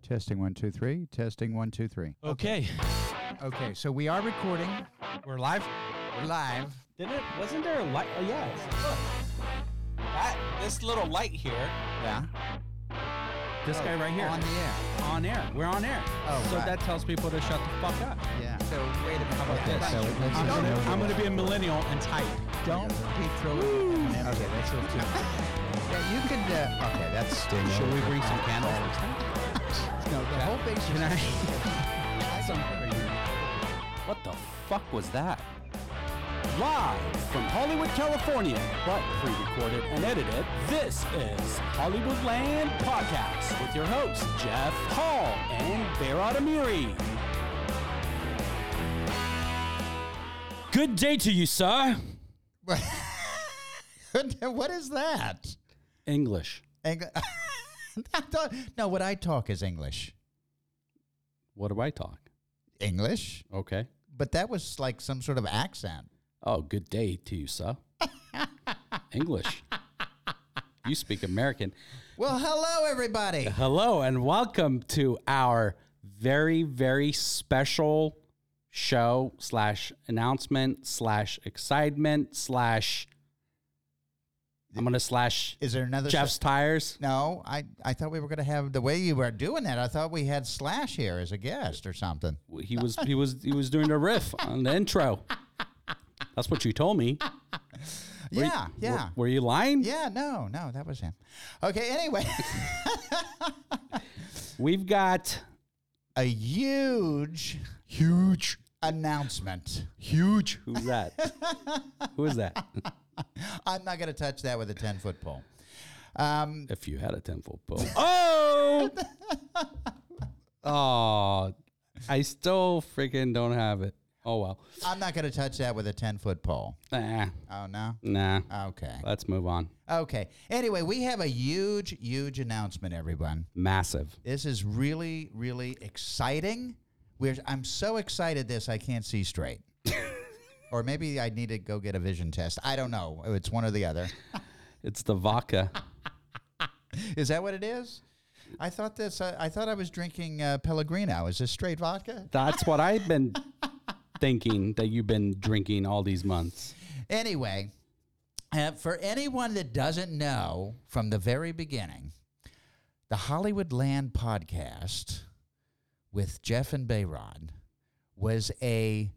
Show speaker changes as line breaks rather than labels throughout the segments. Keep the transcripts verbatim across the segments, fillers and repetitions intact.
Testing one, two, three. Testing one, two, three.
Okay.
Okay, so we are recording.
We're live.
We're live.
Didn't it? Wasn't there a light? Oh, yeah. Look. That, this little light here.
Yeah.
This
Oh,
guy right here.
On the air.
On air. We're on air.
Oh,
so
right.
that tells people to shut the fuck up.
Yeah. So wait a minute.
How about
Yeah,
this?
so let's
I'm
just
gonna,
know
I'm
that.
gonna be a millennial and type.
Don't be throwing. Okay, that's what you. Yeah, you could. Uh, okay, that's.
Should we bring some candles?
No, the whole base.
Can I? Some what the fuck was that? Live from Hollywood, California, but pre-recorded and edited, this is Hollywoodland Podcast with your hosts, Jeff Hall and Behrad Amiri. Good day to you, sir.
What is that?
English.
Eng- no, what I talk is English.
What do I talk?
English,
Okay.
but that was like some sort of accent.
Oh, good day to you, sir. English. You speak American.
Well, hello, everybody.
Hello, and welcome to our very, very special show slash announcement slash excitement slash I'm going to slash
Is there another?
Jeff's
s-
Tires.
No, I, I thought we were going to have the way you were doing that. I thought we had Slash here as a guest or something.
He was he was he was doing a riff on the intro. That's what you told me. Were
Yeah,
you,
yeah.
Were, were you lying?
Yeah, no, no, that was him. Okay, anyway.
We've got
A huge,
huge,
announcement.
huge. Who's that? Who is that?
I'm not going to touch that with a ten-foot pole. Um,
If you had a ten-foot pole. Oh! Oh, I still freaking don't have it. Oh, well.
I'm not going to touch that with a ten-foot pole.
Nah,
Oh, no?
nah.
Okay.
Let's move on.
Okay. Anyway, we have a huge, huge announcement, everyone.
Massive.
This is really, really exciting. We're, I'm so excited this, I can't see straight. Or maybe I need to go get a vision test. I don't know. It's one or the other.
It's the vodka.
Is that what it is? I thought this. Uh, I thought I was drinking uh, Pellegrino. Is this straight vodka?
That's what I've been thinking that you've been drinking all these months.
Anyway, uh, for anyone that doesn't know, from the very beginning, the Hollywoodland Podcast with Jeff and Behrad was a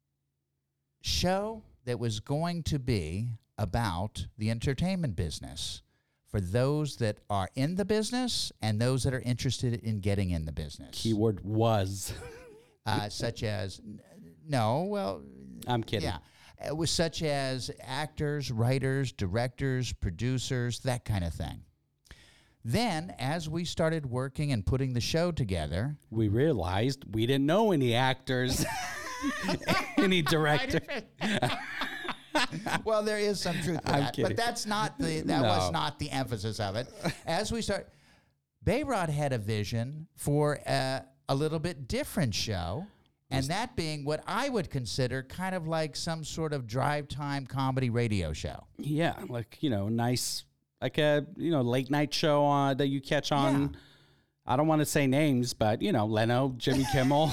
show that was going to be about the entertainment business for those that are in the business and those that are interested in getting in the business.
Keyword was.
Uh, such as, no, well,
I'm kidding.
yeah. It was such as actors, writers, directors, producers, that kind of thing. Then, as we started working and putting the show together,
We realized we didn't know any actors, any director.
well, there is some truth to
I'm
that,
kidding.
but that's not the that
No.
was not the emphasis of it. As we start, Behrad had a vision for a, a little bit different show, and that being what I would consider kind of like some sort of drive time comedy radio show.
Yeah, like, you know, nice, like a, you know, late night show uh, that you catch on.
Yeah.
I don't want to say names, but, you know, Leno, Jimmy Kimmel,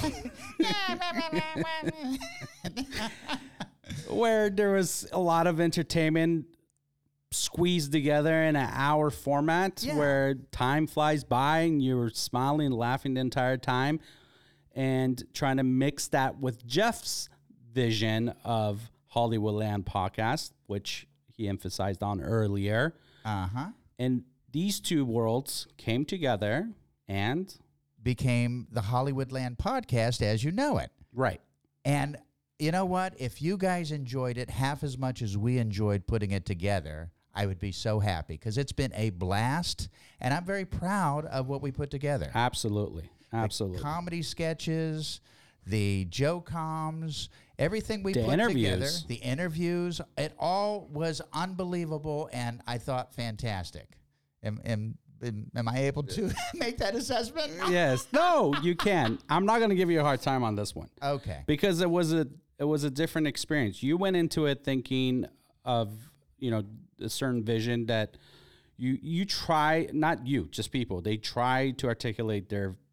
where there was a lot of entertainment squeezed together in an hour format
Yeah.
where time flies by and you're smiling and laughing the entire time, and trying to mix that with Jeff's vision of Hollywoodland Podcast, which he emphasized on earlier.
Uh huh.
And these two worlds came together and
Became the Hollywoodland Podcast as you know it.
right.
And you know what? If you guys enjoyed it half as much as we enjoyed putting it together, I would be so happy because it's been a blast, and I'm very proud of what we put together.
Absolutely. Absolutely.
Comedy sketches, the Joe-coms, everything we
The
put together,
interviews.
the interviews, it all was unbelievable, and I thought fantastic. Am, am, am, am I able to make that assessment?
Yes. No, you can. I'm not going to give you a hard time on this one
Okay.
because it was a it was a different experience. You went into it thinking of, you know, a certain vision that you you try, not you, just people, they try to articulate their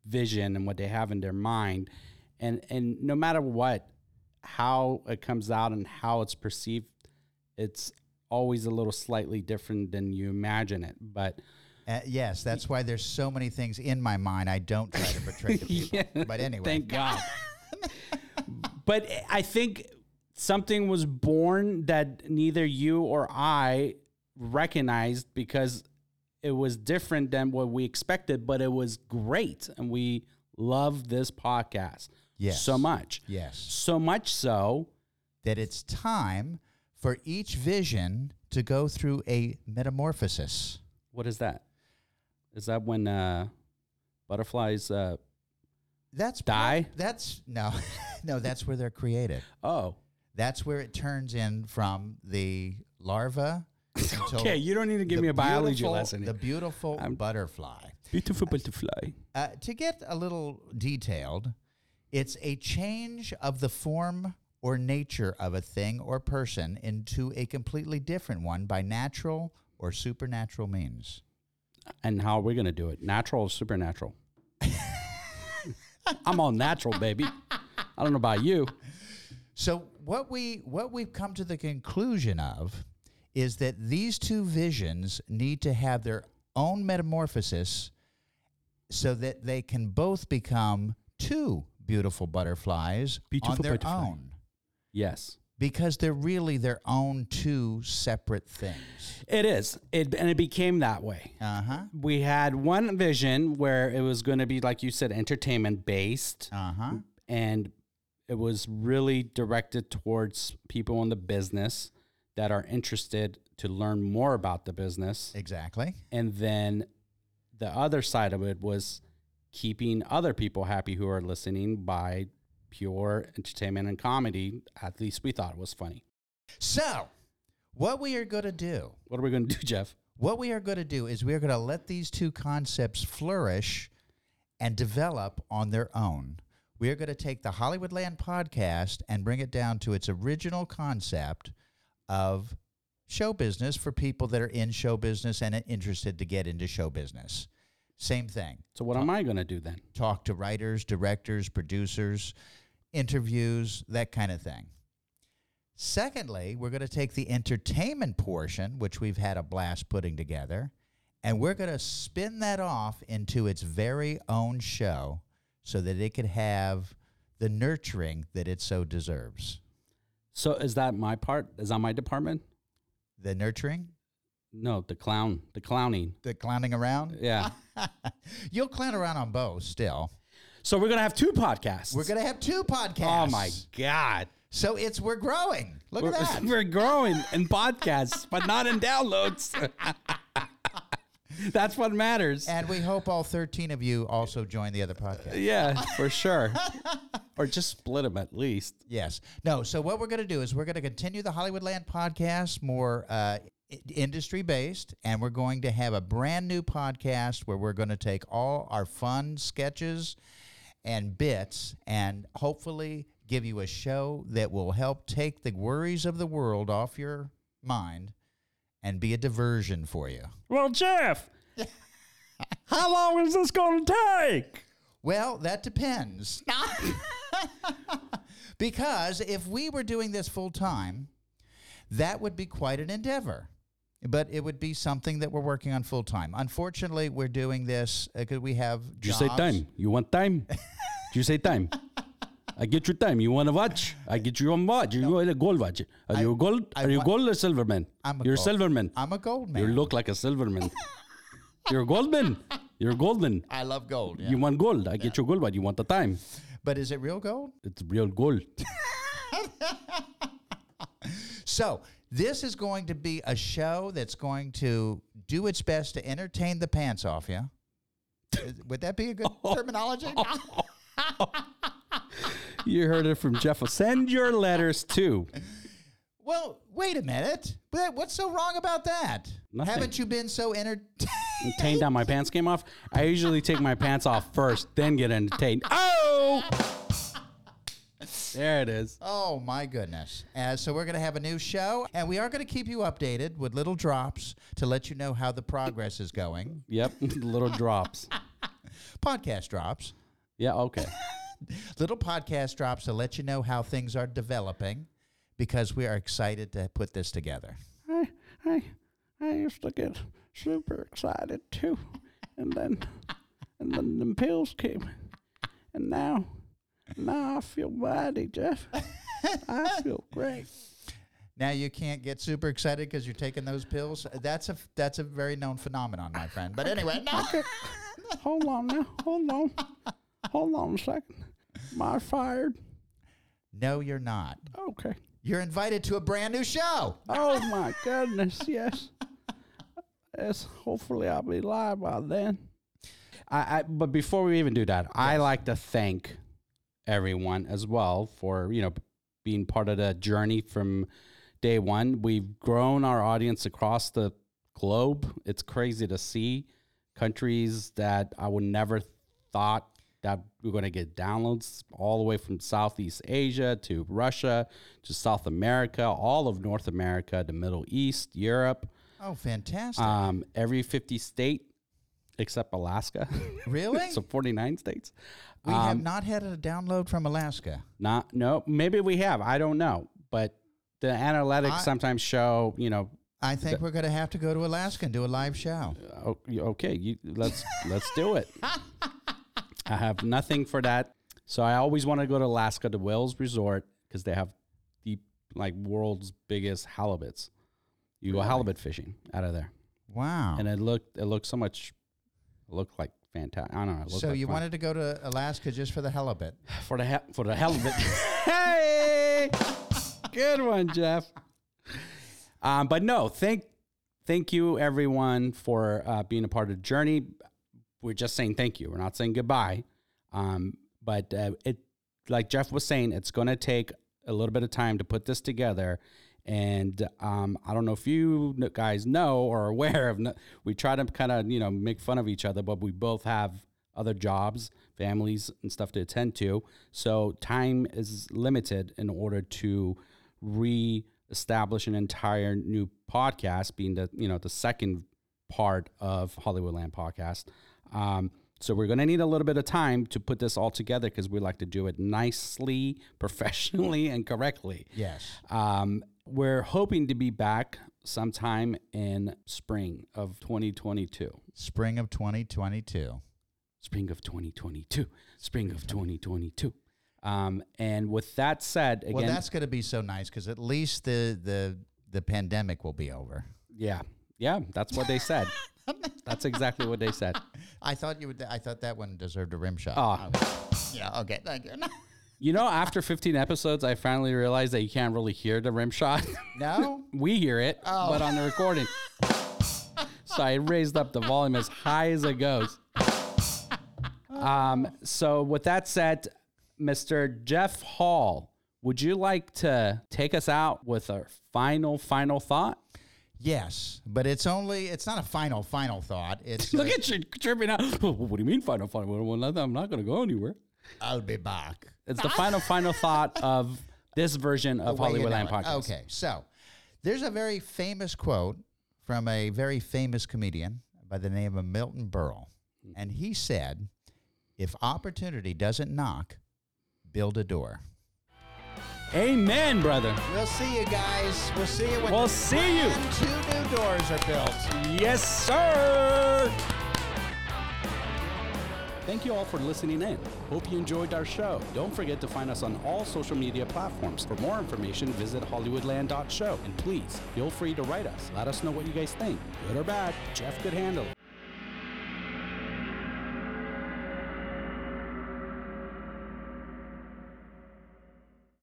vision and what they have in their mind. And and no matter what, how it comes out and how it's perceived, it's always a little slightly different than you imagine it. But
Uh, yes, that's why there's so many things in my mind I don't try to portray to people.
Yeah,
but anyway.
thank God. But I think something was born that neither you or I recognized because it was different than what we expected, but it was great. And we love this podcast
Yes.
so much.
Yes.
So much so
that it's time for each vision to go through a metamorphosis.
What is that? Is that when uh, butterflies uh,
That's
die?
That's no, no. That's where they're created.
Oh.
That's where it turns in from the larva. until
Okay, you don't need to give
the
me a biology
beautiful-
lesson.
The beautiful
I'm-
butterfly.
Beautiful butterfly.
Uh, to get a little detailed, it's a change of the form or nature of a thing or person into a completely different one by natural or supernatural means.
And how are we going to do it? Natural or supernatural? I'm all natural, baby. I don't know about you.
So what we what we've come to the conclusion of is that these two visions need to have their own metamorphosis so that they can both become two beautiful butterflies
Beautiful
on their
butterfly.
own.
Yes.
Because they're really their own two separate things.
It is. It and it became that way.
Uh-huh.
We had one vision where it was going to be, like you said, entertainment based.
Uh-huh.
And it was really directed towards people in the business that are interested to learn more about the business.
Exactly.
And then the other side of it was keeping other people happy who are listening by pure entertainment and comedy. At least we thought it was funny.
So, what we are going to do,
What are we going to do, Jeff?
what we are going to do is we are going to let these two concepts flourish and develop on their own. We are going to take the Hollywoodland podcast and bring it down to its original concept of show business for people that are in show business and interested to get into show business. Same thing.
So what am I going to do then?
Talk to writers, directors, producers, interviews, that kind of thing. Secondly, we're going to take the entertainment portion, which we've had a blast putting together, and we're going to spin that off into its very own show so that it could have the nurturing that it so deserves.
So is that my part? Is that my department?
The nurturing?
No, the clown, the clowning.
The clowning around?
Yeah.
You'll clown around on both still.
So we're going to have two podcasts.
We're going to have two podcasts.
Oh my God.
So it's, we're growing. Look
We're,
at that.
we're growing in podcasts, but not in downloads. That's what matters.
And we hope all thirteen of you also join the other podcast.
Yeah, for sure. Or just split them at least.
Yes. No, so what we're going to do is we're going to continue the Hollywoodland podcast, more uh, I- industry-based, and we're going to have a brand new podcast where we're going to take all our fun sketches and bits and hopefully give you a show that will help take the worries of the world off your mind and be a diversion for you.
Well, Jeff, how long is this going to take?
Well, that depends. Because if we were doing this full time, that would be quite an endeavor. But it would be something that we're working on full time. Unfortunately, we're doing this because we have
Did you
jobs.
say time? You want time? Did you say time? I get you time. You want a watch? I get you a watch. You want a gold watch. Are
I-
you a gold?
I
Are you
wa-
gold or silver man?
I'm a
You're
gold.
a silver man.
I'm a gold man.
You look like a silver man. You're a gold man. You're a gold man.
I love gold. Yeah.
You want gold? I get you gold watch. You want the time?
But is it real gold?
It's real gold.
So this is going to be a show that's going to do its best to entertain the pants off you. Is- Would that be a good terminology?
You heard it from Jeff. Send your letters to.
Well, wait a minute. What- What's so wrong about that?
Nothing.
Haven't you been so entertained?
Entertained down my pants came off. I usually take my pants off first, then get entertained. Oh! There it is.
Oh, my goodness. Uh, so we're going to have a new show, and we are going to keep you updated with little drops to let you know how the progress is going.
Yep, little drops.
Podcast drops.
Yeah, okay.
Little podcast drops to let you know how things are developing because we are excited to put this together.
I, I, I used to get super excited too, and then, and then the pills came, and now, now I feel mighty, Jeff. I feel great.
Now you can't get super excited because you're taking those pills. That's a that's a very known phenomenon, my friend. But anyway, no.
Okay. Hold on now. Hold on. Hold on a second. Am I fired?
No, you're not.
Okay.
You're invited to a brand new show.
Oh my goodness, yes. Yes. Hopefully I'll be live by then.
I, I but before we even do that, yes. I like to thank everyone as well for, you know, being part of the journey from day one. We've grown our audience across the globe. It's crazy to see countries that I would never thought that we're going to get downloads all the way from Southeast Asia to Russia to South America, all of North America, the Middle East, Europe.
Oh, fantastic.
Um, every fifty state except Alaska.
Really?
So forty-nine states.
We
um,
have not had a download from Alaska.
Not, no, maybe we have. I don't know. But the analytics I, sometimes show, you know.
I think the, we're going to have to go to Alaska and do a live show.
Uh, okay, you, let's let's do it. I have nothing for that. So I always want to go to Alaska, the Whales Resort, because they have the like world's biggest halibuts. You really? Go halibut fishing out of there.
Wow.
And it looked it looked so much, it looked like fantastic. I don't know.
So
like
you
fun.
wanted to go to Alaska just for the halibut?
For the he- for the halibut. Hey, good one, Jeff. Um, but no, thank thank you everyone for uh, being a part of the journey. We're just saying thank you. We're not saying goodbye. Um, but uh, it, like Jeff was saying, it's going to take a little bit of time to put this together. And um, I don't know if you guys know or are aware of, no, we try to kind of, you know, make fun of each other, but we both have other jobs, families and stuff to attend to. So time is limited in order to re-establish an entire new podcast, being the, you know, the second part of Hollywoodland Podcast. Um, so we're going to need a little bit of time to put this all together because we like to do it nicely, professionally, and correctly.
Yes.
Um, we're hoping to be back sometime in spring of twenty twenty-two.
Spring of twenty twenty-two.
Spring of twenty twenty-two. Spring of twenty twenty-two. Um, and with that said, again,
well, that's going to be so nice because at least the, the, the pandemic will be over.
Yeah. Yeah. That's what they said. That's exactly what they said.
I thought you would. I thought that one deserved a rim shot.
Oh,
okay. Yeah. Okay. Thank you.
You know, after fifteen episodes, I finally realized that you can't really hear the rim shot.
No,
we hear it,
oh.
but on the recording. So I raised up the volume as high as it goes. Um. So with that said, Mister Jeff Hall, would you like to take us out with a final, final thought?
Yes, but it's only, it's not a final, final thought. It's
Look uh, at you tripping out. What do you mean final, final? Well, I'm not going to go anywhere.
I'll be back.
It's the final, final thought of this version of Hollywoodland Podcast.
Okay, so there's a very famous quote from a very famous comedian by the name of Milton Berle. And he said, if opportunity doesn't knock, build a door.
Amen, brother.
We'll see you guys. We'll see you when
we'll see you.
two new doors are built.
Yes, sir. Thank you all for listening in. Hope you enjoyed our show. Don't forget to find us on all social media platforms. For more information, visit hollywoodland dot show. And please, feel free to write us. Let us know what you guys think. Good or bad, Jeff could handle it.